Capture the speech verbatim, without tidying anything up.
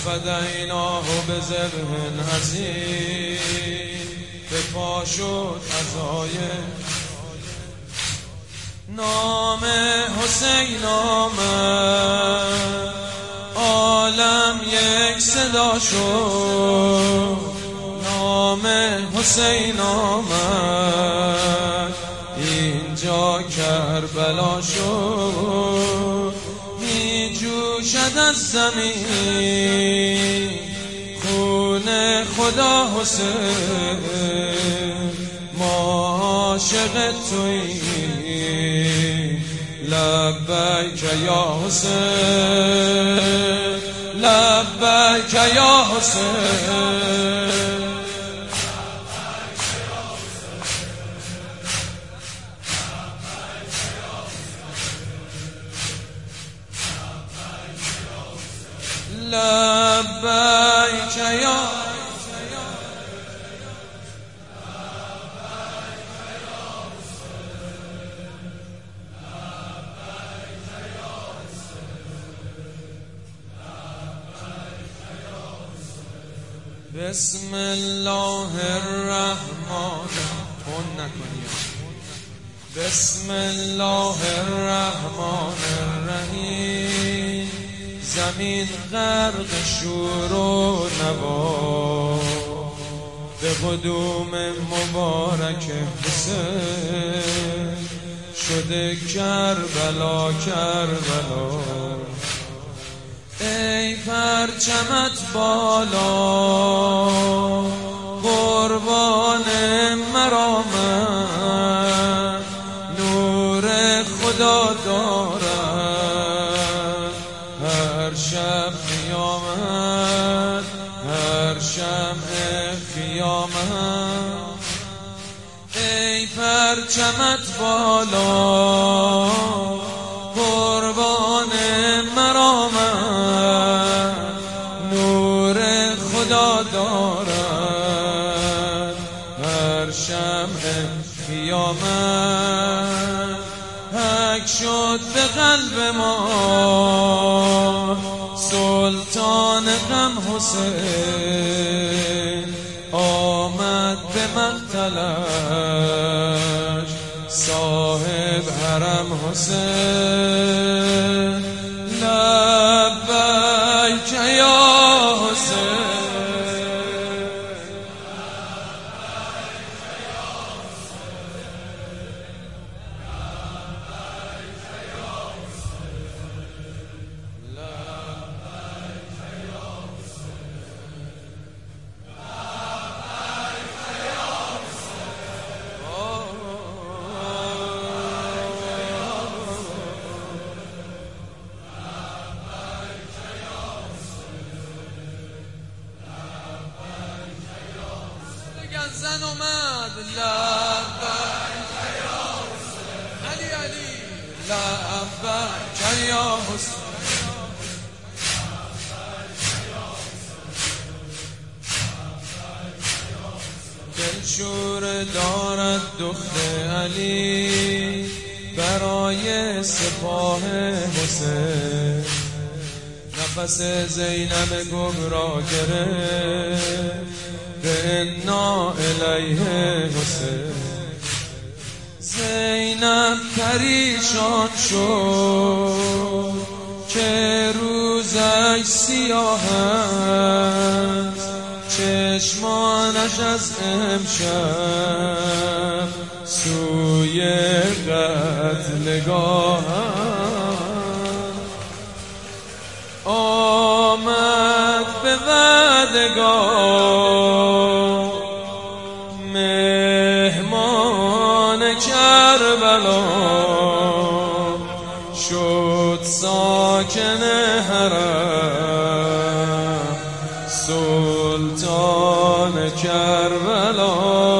فدیناه بذبح عظیم، به پا شد عزای نام حسین آمد، عالم یک صدا شد، نام حسین آمد، اینجا کربلا شد، می جوشد از زمین خون خدا حسین، ما عاشق توییم، لبیک یا حسین، لبیک یا حسین. لبیک یا بسم الله الرحمن الرحیم، بسم الله الرحمن الرحیم، زمین غرق شور و نوا، به قدوم مبارک حسین شده کربلا کربلا، ای پرچمت بالا قربان مرامت، نور خدا دارد هر شب قیامت، هر شمع قیامت، ای پرچمت بالا قربان مرامت، نور خدا دارد هر شمع قیامت، حک شد به قلب ما سلطان غم حسین، آمد به مقتلش صاحب حرم حسین، لبیک یا حسین. زن اومد لبیک یا حسین، علی علی لبیک یا حسین، دلشور دارد دخت علی برای سپاه حسین، نفس زینب گمرا گرفت به انا الیه حسین، زینب پریشان شد که روزش سیاه است، چشمانش از امشب سوی قتلگاه آمد به وعدگاه، مهمان کربلا شد ساکن حرم، سلطان کربلا